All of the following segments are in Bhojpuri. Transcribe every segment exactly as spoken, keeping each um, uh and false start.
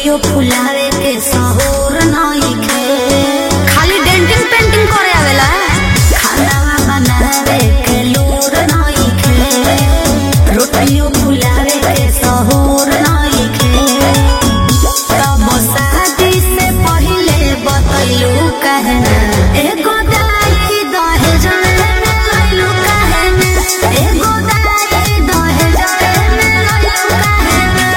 रोटियों फुलावे के सहूर नइखे। खाली डेंटिंग पेंटिंग करे आवेला, खाना बनावे के लूर नइखे। रोटियों फुलावे के सहूर नइखे। तब शादी से पहिले बतैलू काहे ना एगो दाई दहेज में लइलू काहे ना। एगो दाई दहेज में लइलू काहे ना।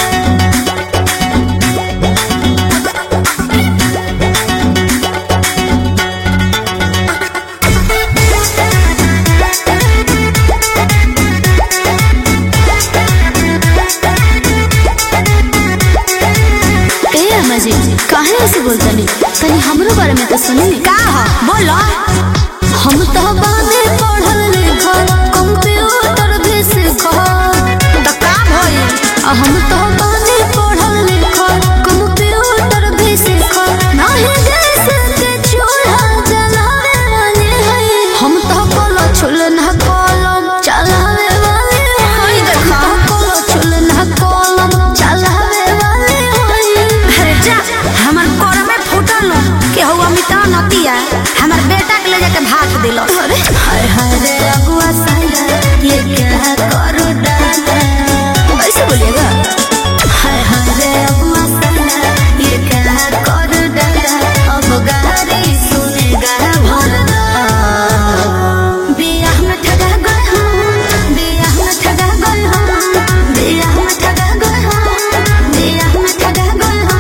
जी काहे ऐसे बोलतनी? तनी हमरो बारे में तो सुनी। का ह बोलो। हम तो बाने पढ़ल लिखल, कंप्यूटर भी सीखल। तो का भइल? हम तो बाने पढ़ल लिखल, कंप्यूटर भी सीखल। नाही गैस के चूल्हा जलावे वाले हैं। हम तो कलो चूल्हा कलम चलावे वाले हैं। देखा कलो चूल्हा कलम चलावे वाले हैं। अरे जा हमर कोरा में फूटल के हुआ मिटा नतिया हमर बेटा के ले जाके भाग दिलो। अरे हाय हाय रे अगुआ साला ये क्या करू डाला। ऐसे बोलिएगा? हाय हाय रे अगुआ साला ये क्या करू डाला। अब गारी सुनेगा भरदा। बियाह में ठगा गए हम, बियाह में ठगा गए हम, बियाह में ठगा गए हम, बियाह में ठगा गए हम।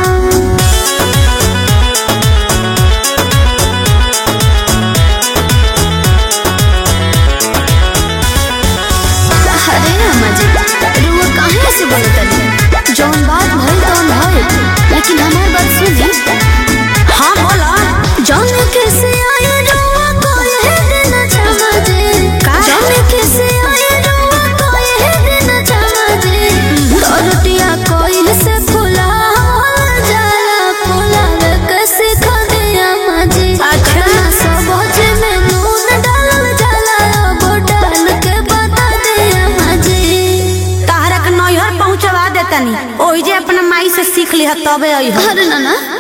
अरे अम्मा जी रुआ काहे ऐसे बोलतनी? जौन बात भइल तौन भइल, लेकिन हमार बात सुनी। हाँ बोला। जाने कैसे आए रुआ कोई दिन क्षमा जी। का? जाने कैसे आए रुआ कोई दिन क्षमा जी। रोटिया कोई से फुलावल जाला, फुलावे कैसे खाने अम्मा जी। अच्छा। खाना सबज में नून डालल जाला, अब डाल के बता दे अम्मा जी। ताहरा के नैहर पहुंचवा देतनी, ओही जे अपना माई से सीख लिह तबे अइह। अरे नाना